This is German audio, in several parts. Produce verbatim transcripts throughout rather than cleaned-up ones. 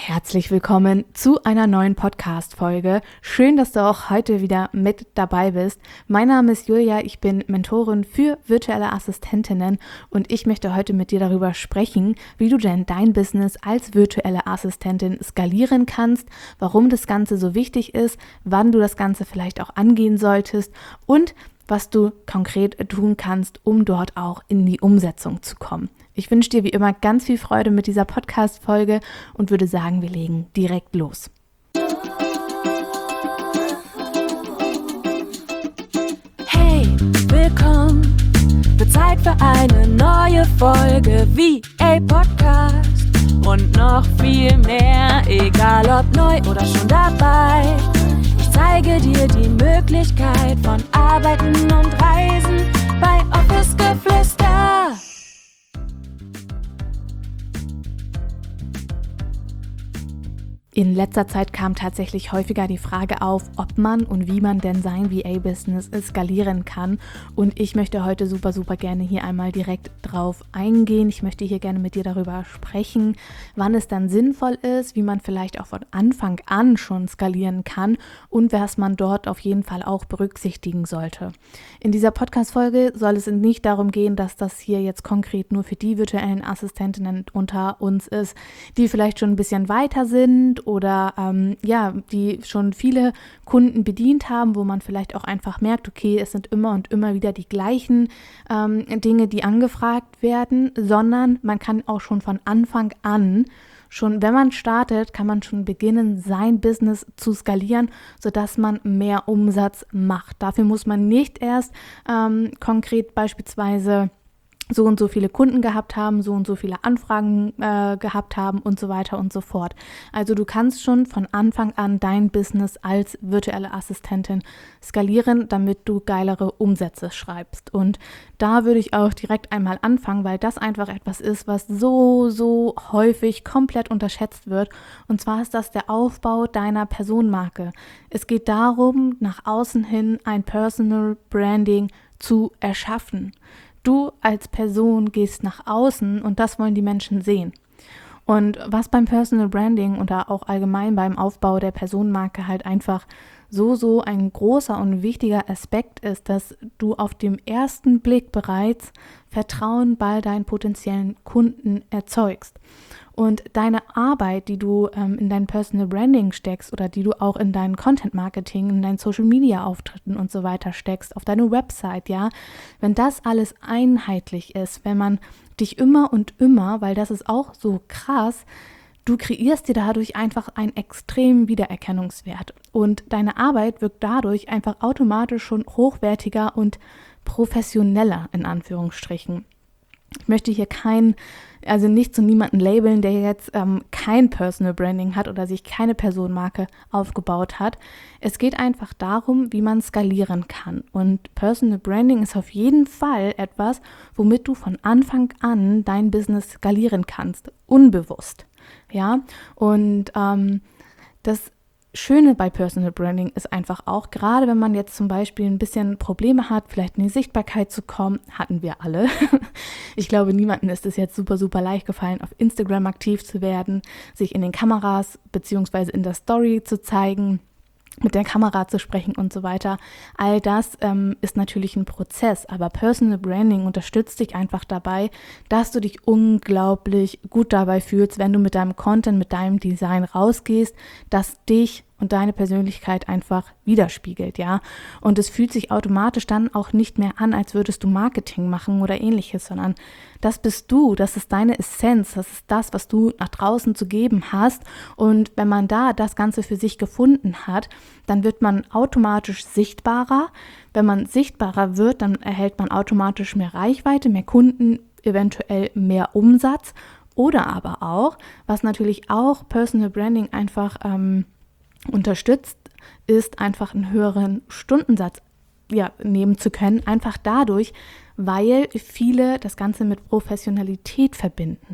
Herzlich willkommen zu einer neuen Podcast-Folge. Schön, dass du auch heute wieder mit dabei bist. Mein Name ist Julia, ich bin Mentorin für virtuelle Assistentinnen und ich möchte heute mit dir darüber sprechen, wie du denn dein Business als virtuelle Assistentin skalieren kannst, warum das Ganze so wichtig ist, wann du das Ganze vielleicht auch angehen solltest und was du konkret tun kannst, um dort auch in die Umsetzung zu kommen. Ich wünsche dir wie immer ganz viel Freude mit dieser Podcast-Folge und würde sagen, wir legen direkt los. Hey, willkommen, wird Zeit für eine neue Folge V A Podcast und noch viel mehr, egal ob neu oder schon dabei. Ich zeige dir die Möglichkeit von Arbeiten und Reisen bei Office Geflüster. In letzter Zeit kam tatsächlich häufiger die Frage auf, ob man und wie man denn sein V A-Business skalieren kann. Und ich möchte heute super, super gerne hier einmal direkt drauf eingehen. Ich möchte hier gerne mit dir darüber sprechen, wann es dann sinnvoll ist, wie man vielleicht auch von Anfang an schon skalieren kann und was man dort auf jeden Fall auch berücksichtigen sollte. In dieser Podcast-Folge soll es nicht darum gehen, dass das hier jetzt konkret nur für die virtuellen Assistentinnen unter uns ist, die vielleicht schon ein bisschen weiter sind oder ähm, ja, die schon viele Kunden bedient haben, wo man vielleicht auch einfach merkt, okay, es sind immer und immer wieder die gleichen ähm, Dinge, die angefragt werden, sondern man kann auch schon von Anfang an, schon wenn man startet, kann man schon beginnen, sein Business zu skalieren, sodass man mehr Umsatz macht. Dafür muss man nicht erst ähm, konkret beispielsweise so und so viele Kunden gehabt haben, so und so viele Anfragen äh, gehabt haben und so weiter und so fort. Also du kannst schon von Anfang an dein Business als virtuelle Assistentin skalieren, damit du geilere Umsätze schreibst. Und da würde ich auch direkt einmal anfangen, weil das einfach etwas ist, was so, so häufig komplett unterschätzt wird. Und zwar ist das der Aufbau deiner Personenmarke. Es geht darum, nach außen hin ein Personal Branding zu erschaffen. Du als Person gehst nach außen und das wollen die Menschen sehen. Und was beim Personal Branding oder auch allgemein beim Aufbau der Personenmarke halt einfach so, so ein großer und wichtiger Aspekt ist, dass du auf dem ersten Blick bereits Vertrauen bei deinen potenziellen Kunden erzeugst. Und deine Arbeit, die du ähm, in dein Personal Branding steckst oder die du auch in dein Content Marketing, in deinen Social Media Auftritten und so weiter steckst, auf deine Website, ja, wenn das alles einheitlich ist, wenn man dich immer und immer, weil das ist auch so krass, du kreierst dir dadurch einfach einen extremen Wiedererkennungswert und deine Arbeit wirkt dadurch einfach automatisch schon hochwertiger und professioneller in Anführungsstrichen. Ich möchte hier kein, also nicht zu niemanden labeln, der jetzt ähm, kein Personal Branding hat oder sich keine Personenmarke aufgebaut hat. Es geht einfach darum, wie man skalieren kann. Und Personal Branding ist auf jeden Fall etwas, womit du von Anfang an dein Business skalieren kannst, unbewusst. Ja, und ähm, das Schöne bei Personal Branding ist einfach auch, gerade wenn man jetzt zum Beispiel ein bisschen Probleme hat, vielleicht in die Sichtbarkeit zu kommen, hatten wir alle. Ich glaube, niemandem ist es jetzt super, super leicht gefallen, auf Instagram aktiv zu werden, sich in den Kameras beziehungsweise in der Story zu zeigen, mit der Kamera zu sprechen und so weiter. All das ähm, ist natürlich ein Prozess, aber Personal Branding unterstützt dich einfach dabei, dass du dich unglaublich gut dabei fühlst, wenn du mit deinem Content, mit deinem Design rausgehst, dass dich und deine Persönlichkeit einfach widerspiegelt, ja. Und es fühlt sich automatisch dann auch nicht mehr an, als würdest du Marketing machen oder ähnliches, sondern das bist du, das ist deine Essenz, das ist das, was du nach draußen zu geben hast. Und wenn man da das Ganze für sich gefunden hat, dann wird man automatisch sichtbarer. Wenn man sichtbarer wird, dann erhält man automatisch mehr Reichweite, mehr Kunden, eventuell mehr Umsatz. Oder aber auch, was natürlich auch Personal Branding einfach ähm, unterstützt, ist einfach einen höheren Stundensatz ja, nehmen zu können, einfach dadurch, weil viele das Ganze mit Professionalität verbinden.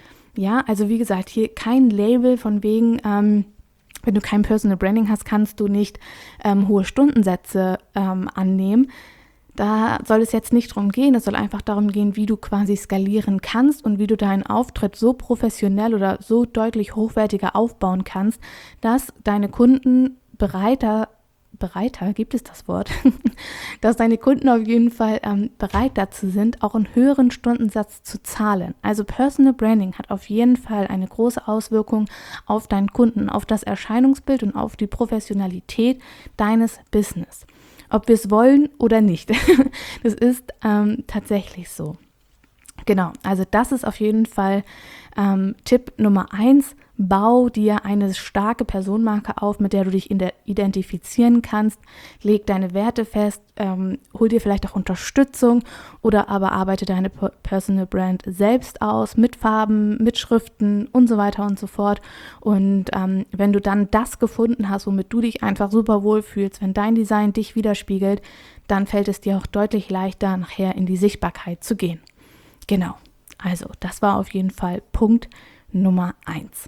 Ja, also wie gesagt, hier kein Label von wegen, ähm, wenn du kein Personal Branding hast, kannst du nicht ähm, hohe Stundensätze ähm, annehmen. Da soll es jetzt nicht darum gehen, es soll einfach darum gehen, wie du quasi skalieren kannst und wie du deinen Auftritt so professionell oder so deutlich hochwertiger aufbauen kannst, dass deine Kunden bereiter, bereiter, gibt es das Wort, dass deine Kunden auf jeden Fall ähm, bereit dazu sind, auch einen höheren Stundensatz zu zahlen. Also Personal Branding hat auf jeden Fall eine große Auswirkung auf deinen Kunden, auf das Erscheinungsbild und auf die Professionalität deines Business. Ob wir es wollen oder nicht. Das ist ähm, tatsächlich so. Genau, also das ist auf jeden Fall ähm, Tipp Nummer eins. Bau dir eine starke Personenmarke auf, mit der du dich identifizieren kannst. Leg deine Werte fest, ähm, hol dir vielleicht auch Unterstützung oder aber arbeite deine Personal Brand selbst aus mit Farben, mit Schriften und so weiter und so fort. Und ähm, wenn du dann das gefunden hast, womit du dich einfach super wohl fühlst, wenn dein Design dich widerspiegelt, dann fällt es dir auch deutlich leichter, nachher in die Sichtbarkeit zu gehen. Genau, also das war auf jeden Fall Punkt Nummer eins.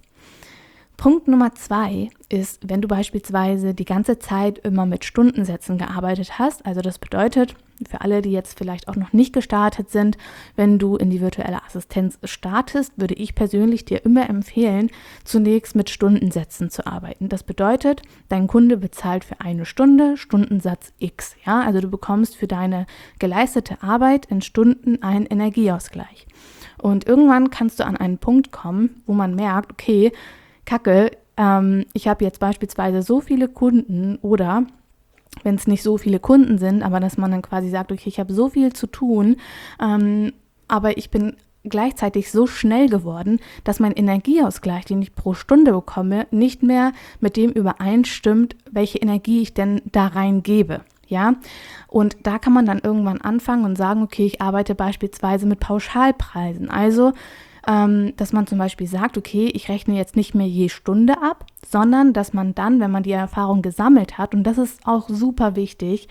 Punkt Nummer zwei ist, wenn du beispielsweise die ganze Zeit immer mit Stundensätzen gearbeitet hast, also das bedeutet, für alle, die jetzt vielleicht auch noch nicht gestartet sind, wenn du in die virtuelle Assistenz startest, würde ich persönlich dir immer empfehlen, zunächst mit Stundensätzen zu arbeiten. Das bedeutet, dein Kunde bezahlt für eine Stunde Stundensatz X. Ja? Also du bekommst für deine geleistete Arbeit in Stunden einen Energieausgleich. Und irgendwann kannst du an einen Punkt kommen, wo man merkt, okay, Kacke, ähm, ich habe jetzt beispielsweise so viele Kunden oder wenn es nicht so viele Kunden sind, aber dass man dann quasi sagt, okay, ich habe so viel zu tun, ähm, aber ich bin gleichzeitig so schnell geworden, dass mein Energieausgleich, den ich pro Stunde bekomme, nicht mehr mit dem übereinstimmt, welche Energie ich denn da reingebe. Ja, und da kann man dann irgendwann anfangen und sagen, okay, ich arbeite beispielsweise mit Pauschalpreisen. Also Ähm, dass man zum Beispiel sagt, okay, ich rechne jetzt nicht mehr je Stunde ab, sondern dass man dann, wenn man die Erfahrung gesammelt hat, und das ist auch super wichtig,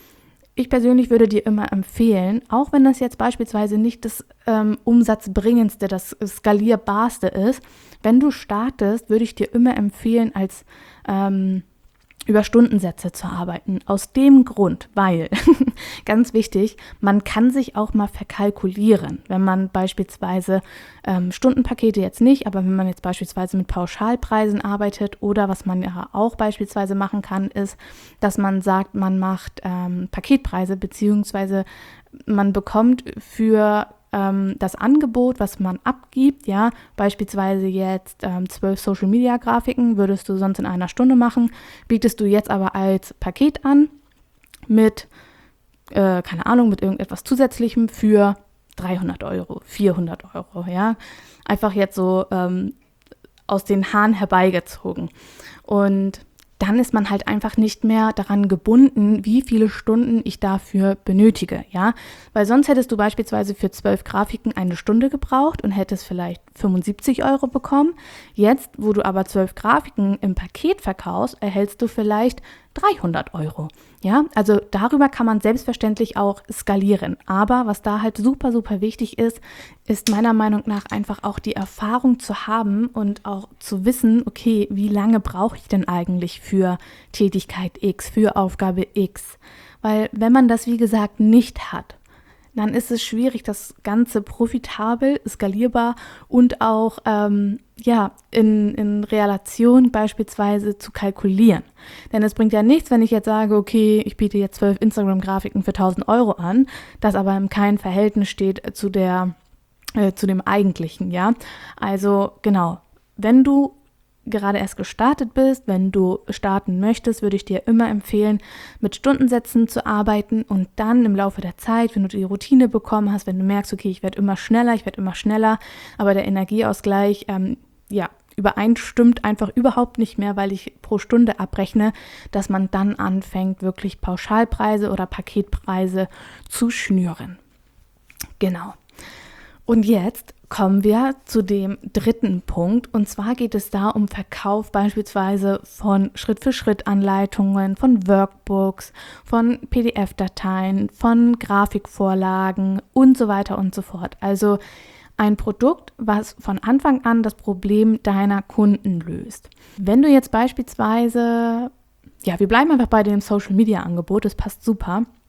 ich persönlich würde dir immer empfehlen, auch wenn das jetzt beispielsweise nicht das ähm, Umsatzbringendste, das Skalierbarste ist, wenn du startest, würde ich dir immer empfehlen, als ähm, über Stundensätze zu arbeiten. Aus dem Grund, weil, ganz wichtig, man kann sich auch mal verkalkulieren, wenn man beispielsweise ähm, Stundenpakete jetzt nicht, aber wenn man jetzt beispielsweise mit Pauschalpreisen arbeitet oder was man ja auch beispielsweise machen kann, ist, dass man sagt, man macht ähm, Paketpreise beziehungsweise man bekommt für ähm, das Angebot, was man abgibt, ja, beispielsweise jetzt ähm, zwölf Social-Media-Grafiken würdest du sonst in einer Stunde machen, bietest du jetzt aber als Paket an mit, äh, keine Ahnung, mit irgendetwas Zusätzlichem für dreihundert Euro, vierhundert Euro, ja, einfach jetzt so ähm, aus den Haaren herbeigezogen. Und dann ist man halt einfach nicht mehr daran gebunden, wie viele Stunden ich dafür benötige, ja, weil sonst hättest du beispielsweise für zwölf Grafiken eine Stunde gebraucht und hättest vielleicht fünfundsiebzig Euro bekommen. Jetzt, wo du aber zwölf Grafiken im Paket verkaufst, erhältst du vielleicht dreihundert Euro, ja, also darüber kann man selbstverständlich auch skalieren, aber was da halt super, super wichtig ist, ist meiner Meinung nach einfach auch die Erfahrung zu haben und auch zu wissen, okay, wie lange brauche ich denn eigentlich für Tätigkeit X, für Aufgabe X, weil wenn man das, wie gesagt, nicht hat, dann ist es schwierig, das Ganze profitabel, skalierbar und auch ähm, ja, in, in Relation beispielsweise zu kalkulieren. Denn es bringt ja nichts, wenn ich jetzt sage, okay, ich biete jetzt zwölf Instagram-Grafiken für tausend Euro an, das aber in keinem Verhältnis steht zu der, äh, zu dem eigentlichen, ja. Also genau, wenn du gerade erst gestartet bist, wenn du starten möchtest, würde ich dir immer empfehlen, mit Stundensätzen zu arbeiten und dann im Laufe der Zeit, wenn du die Routine bekommen hast, wenn du merkst, okay, ich werde immer schneller, ich werde immer schneller, aber der Energieausgleich, ähm, ja, übereinstimmt einfach überhaupt nicht mehr, weil ich pro Stunde abrechne, dass man dann anfängt, wirklich Pauschalpreise oder Paketpreise zu schnüren. Genau. Und jetzt kommen wir zu dem dritten Punkt, und zwar geht es da um Verkauf beispielsweise von Schritt-für-Schritt-Anleitungen, von Workbooks, von P D F-Dateien, von Grafikvorlagen und so weiter und so fort. Also ein Produkt, was von Anfang an das Problem deiner Kunden löst. Wenn du jetzt beispielsweise, ja, wir bleiben einfach bei dem Social-Media-Angebot, das passt super.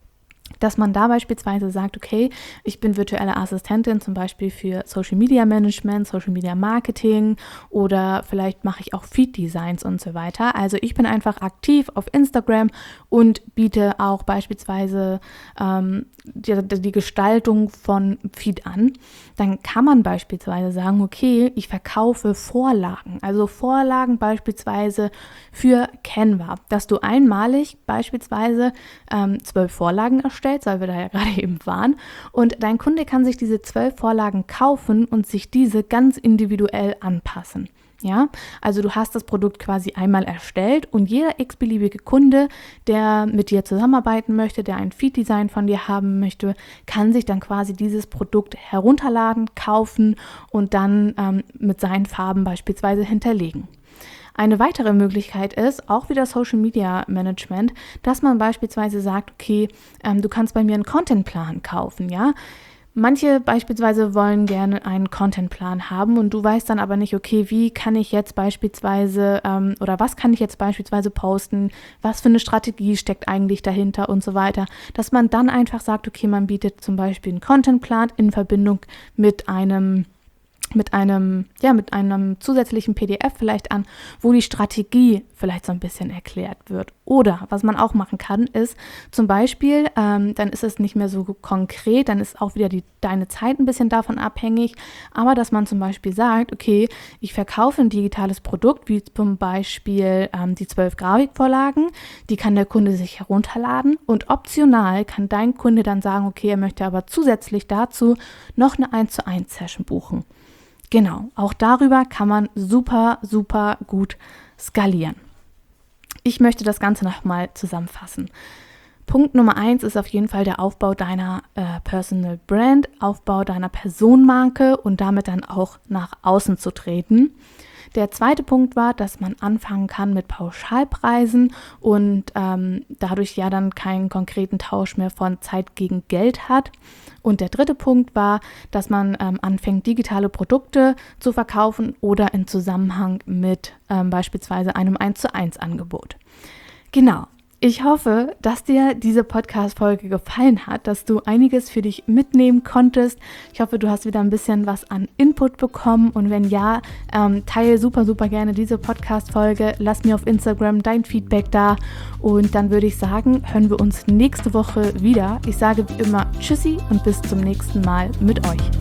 dass man da beispielsweise sagt, okay, ich bin virtuelle Assistentin zum Beispiel für Social Media Management, Social Media Marketing oder vielleicht mache ich auch Feed Designs und so weiter. Also ich bin einfach aktiv auf Instagram und biete auch beispielsweise ähm, die, die Gestaltung von Feed an. Dann kann man beispielsweise sagen, okay, ich verkaufe Vorlagen, also Vorlagen beispielsweise für Canva, dass du einmalig beispielsweise ähm, zwölf Vorlagen erstellst, weil wir da ja gerade eben waren. Und dein Kunde kann sich diese zwölf Vorlagen kaufen und sich diese ganz individuell anpassen. Ja, also du hast das Produkt quasi einmal erstellt und jeder x-beliebige Kunde, der mit dir zusammenarbeiten möchte, der ein Feed-Design von dir haben möchte, kann sich dann quasi dieses Produkt herunterladen, kaufen und dann ähm, mit seinen Farben beispielsweise hinterlegen. Eine weitere Möglichkeit ist auch wieder Social Media Management, dass man beispielsweise sagt, okay, ähm, du kannst bei mir einen Contentplan kaufen, ja. Manche beispielsweise wollen gerne einen Contentplan haben und du weißt dann aber nicht, okay, wie kann ich jetzt beispielsweise ähm, oder was kann ich jetzt beispielsweise posten, was für eine Strategie steckt eigentlich dahinter und so weiter, dass man dann einfach sagt, okay, man bietet zum Beispiel einen Contentplan in Verbindung mit einem mit einem, ja, mit einem zusätzlichen P D F vielleicht an, wo die Strategie vielleicht so ein bisschen erklärt wird. Oder was man auch machen kann, ist zum Beispiel, ähm, dann ist es nicht mehr so konkret, dann ist auch wieder die, deine Zeit ein bisschen davon abhängig, aber dass man zum Beispiel sagt, okay, ich verkaufe ein digitales Produkt, wie zum Beispiel ähm, die zwölf Grafikvorlagen, die kann der Kunde sich herunterladen und optional kann dein Kunde dann sagen, okay, er möchte aber zusätzlich dazu noch eine eins zu eins Session buchen. Genau, auch darüber kann man super, super gut skalieren. Ich möchte das Ganze nochmal zusammenfassen. Punkt Nummer eins ist auf jeden Fall der Aufbau deiner äh, Personal Brand, Aufbau deiner Personenmarke und damit dann auch nach außen zu treten. Der zweite Punkt war, dass man anfangen kann mit Pauschalpreisen und ähm, dadurch ja dann keinen konkreten Tausch mehr von Zeit gegen Geld hat. Und der dritte Punkt war, dass man ähm, anfängt, digitale Produkte zu verkaufen oder in Zusammenhang mit ähm, beispielsweise einem eins zu eins Angebot. Genau. Ich hoffe, dass dir diese Podcast-Folge gefallen hat, dass du einiges für dich mitnehmen konntest. Ich hoffe, du hast wieder ein bisschen was an Input bekommen und wenn ja, ähm, teile super, super gerne diese Podcast-Folge. Lass mir auf Instagram dein Feedback da und dann würde ich sagen, hören wir uns nächste Woche wieder. Ich sage wie immer Tschüssi und bis zum nächsten Mal mit euch.